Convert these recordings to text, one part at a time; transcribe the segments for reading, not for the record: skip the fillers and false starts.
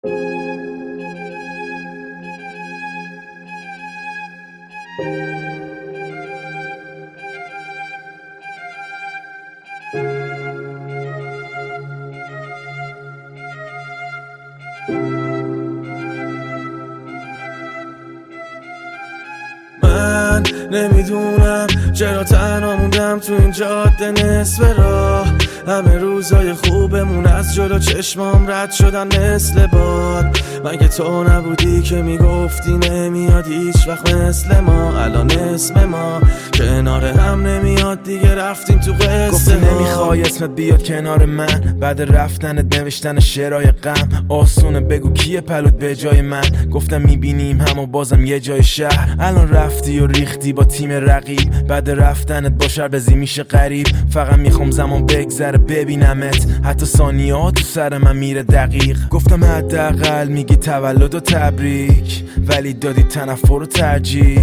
من نمیدونم چرا تنها موندم تو این جاده نصف راه. همه روزای خوبمون از جلو چشمام رد شدن مثل باد. مگه تو نبودی که میگفتی نمیاد هیچ وقت مثل ما؟ الان اسم ما کنار هم نمیاد دیگه، رفتیم تو قصه. گفتی نمیخوای اسمت بیاد کنار من، بعد رفتنت نوشتن شعرهای غم. آسونه بگو کیه پلوت به جای من؟ گفتم میبینیم هم و بازم یه جای شهر. الان رفتی و ریختی با تیم رقیب، بعد رفتنت با شربزی میشه غریب. فقط میخوام زمان بگذره ببینمت، حتی ثانیه ها تو سر من میره دقیق. گفتم حداقل میگی تولد و تبریک، ولی دادی تنفر و ترجیح.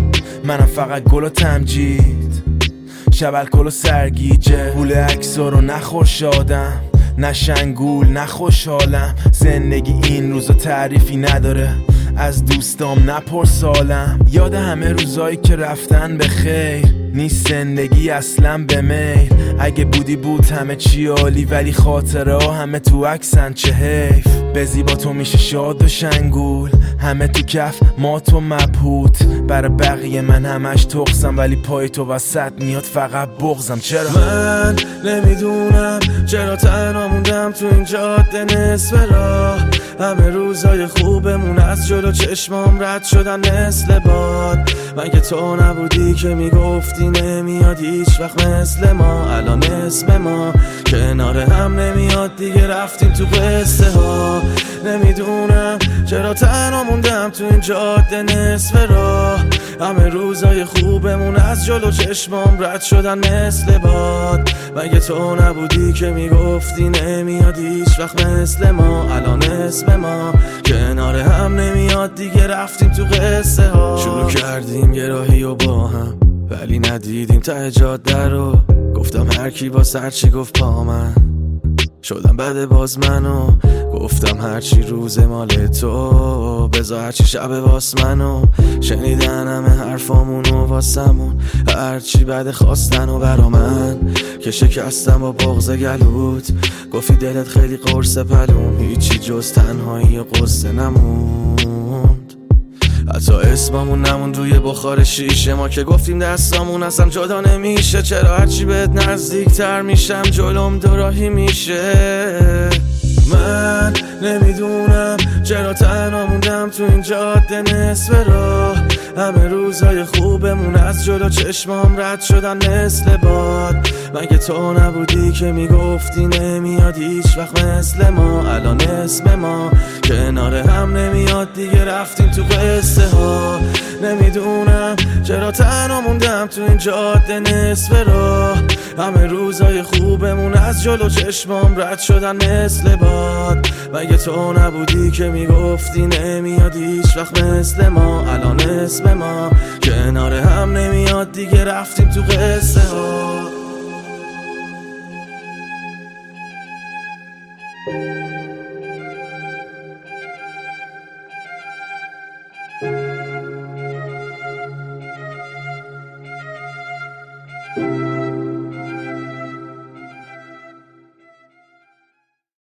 منم فقط گل و تمجید، شب الکل و سرگیجه. پول عکسا رو نخور شادم، نه شنگول نه خوشحالم. زندگی این روزا تعریفی نداره، از دوستام نپرسالم. یاد همه روزایی که رفتن به خیر، نیست زندگی اصلا به میل. اگه بودی بود همه چی عالی، ولی خاطره ها همه تو عکسن، چه حیف. به زیبا تو میشه شاد و شنگول، همه تو کف ما تو مبهوت. برای بقیه من همش تخصم، ولی پای تو وسط میاد فقط بغزم. چرا من نمیدونم چرا تنها موندم تو این جاده نصف راه. همه روزای خوبمون از جلو چشمام رد شدن مثل باد. مگه تو نبودی که میگفتی نمیاد هیچ وقت مثل ما؟ الان اسم ما کنار هم نمیاد دیگه، رفتیم تو قصه ها. نمیدونم چرا تنها موندم تو این جاده نصف راه. همه روزای خوبمون از جلو چشمام رد شدن مثل باد. مگه تو نبودی که میگفتی نمیاد هیچ وقت مثل ما؟ الان اسم ما کنار هم نمیاد دیگه، رفتیم تو قصه ها. شروع کردیم یه راهی و با هم، ولی ندیدیم ته جاده رو. گفتم هر کی با سر چی گفت پا من، شدم بعد باز منو. گفتم هرچی روز مال تو، بذار هرچی شب واس منو. شنیدن همه حرفامونو واسمون، هرچی بعد خواستن و برا من که شکستم با بغض گلوت. گفتی دلت خیلی قرص پلوم، هیچی جز تنهایی و قصه نموند. حتی اسممون نمون روی بخار شیشه ما، که گفتیم دستامون اصلا جدا نمیشه. چرا هرچی بهت نزدیک تر میشم جلوم دوراهی میشه؟ من نمیدونم چرا تنها موندم تو این جاده نصف راه. همه روزای خوبمون از جلو چشمام رد شدن مثل باد. مگه تو نبودی که میگفتی نمیاد هیچ وقت مثل ما؟ الان اسم ما کنار هم نمیاد دیگه، رفتیم تو قصه ها. نمیدونم چرا تنها موندم تو این جاده نصف راه. همه روزای خوبمون از جلو چشمام رد شدن مثل باد. مگه تو نبودی که میگفتی نمیاد هیچ وقت مثل ما؟ الان اسم ما کنار هم نمیاد دیگه، رفتیم تو قصه ها.